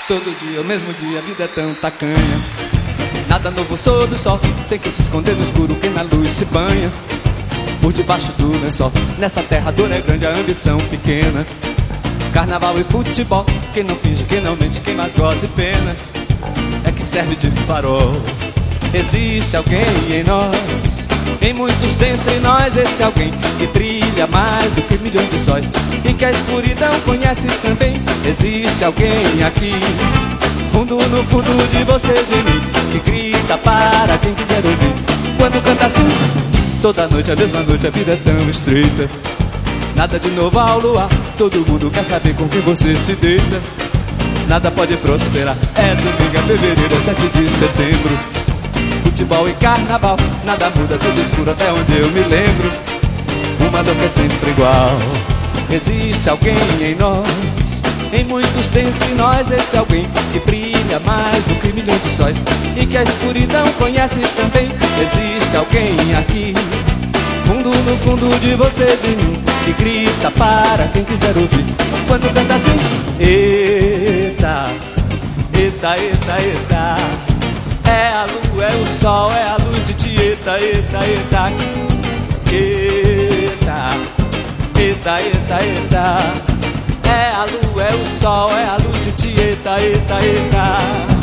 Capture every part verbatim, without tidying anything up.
Todo dia, o mesmo dia, a vida é tão tacanha. Nada novo sob o sol, tem que se esconder no escuro quem na luz se banha. Por debaixo do lençol, nessa terra a dor é grande, a ambição pequena. Carnaval e futebol, quem não finge, quem não mente, quem mais goza e pena é que serve de farol. Existe alguém em nós, em muitos dentre nós, esse alguém que brilha mais do que milhões de sóis e que a escuridão conhece também. Existe alguém aqui, fundo no fundo de você e de mim, que grita para quem quiser ouvir. Quando canta assim, toda noite a mesma noite, a vida é tão estreita. Nada de novo ao luar, todo mundo quer saber com quem você se deita. Nada pode prosperar, é domingo, é fevereiro, é sete de setembro. Futebol e carnaval, nada muda, tudo escuro até onde eu me lembro. Uma dor que é sempre igual. Existe alguém em nós, em muitos dentre nós, esse alguém que brilha mais do que milhões de sóis e que a escuridão conhece também. Existe alguém aqui, fundo no fundo de você e de mim, que grita para quem quiser ouvir. Quando canta assim, eita, eita, eita, eita, é a lua, é o sol, é a luz de Tieta, eita, eita, eita, eita, eita, eita, é a lua, é o sol, é a luz de Tieta, eita, eita.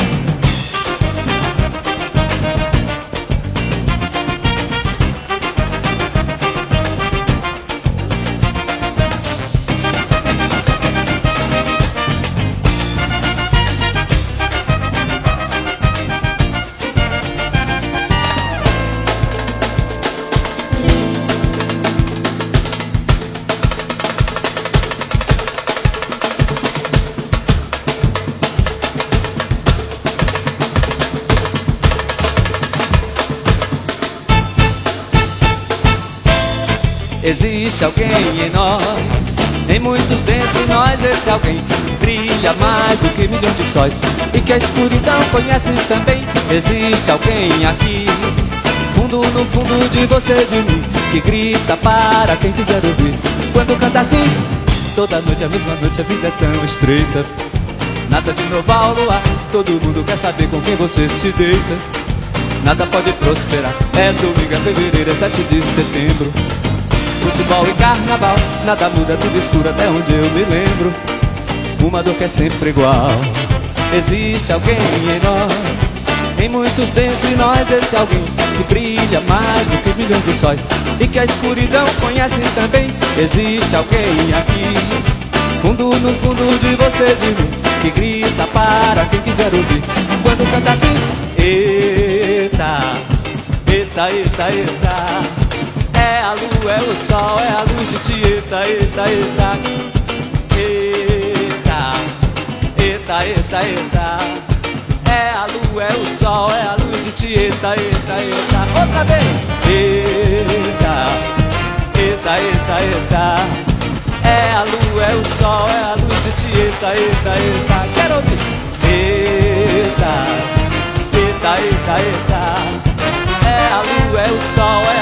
Existe alguém em nós, em muitos dentre nós, esse alguém brilha mais do que milhões de sóis e que a escuridão conhece também. Existe alguém aqui, fundo no fundo de você e de mim, que grita para quem quiser ouvir. Quando canta assim, toda noite a mesma noite, a vida é tão estreita. Nada de novo ao luar, todo mundo quer saber com quem você se deita. Nada pode prosperar, é domingo, é fevereiro, é sete de setembro. Futebol e carnaval, nada muda, tudo escuro até onde eu me lembro. Uma dor que é sempre igual. Existe alguém em nós, em muitos dentre nós, esse alguém que brilha mais do que milhões de sóis e que a escuridão conhece também. Existe alguém aqui, fundo no fundo de você e de mim, que grita para quem quiser ouvir. Quando canta assim, eita, eita, eita, eita, é a lua, é o sol, é a luz de Tieta, eita, eita, eita, eita, eita, eita, é a lua, é o sol, é a luz de Tieta, eita, eita. Outra vez, eita, eita, eita, eita, é a lua, é o sol, é a luz de Tieta, eita, eita. Quero ouvir, eita, eita, eita, eita, é a lua, é o sol, é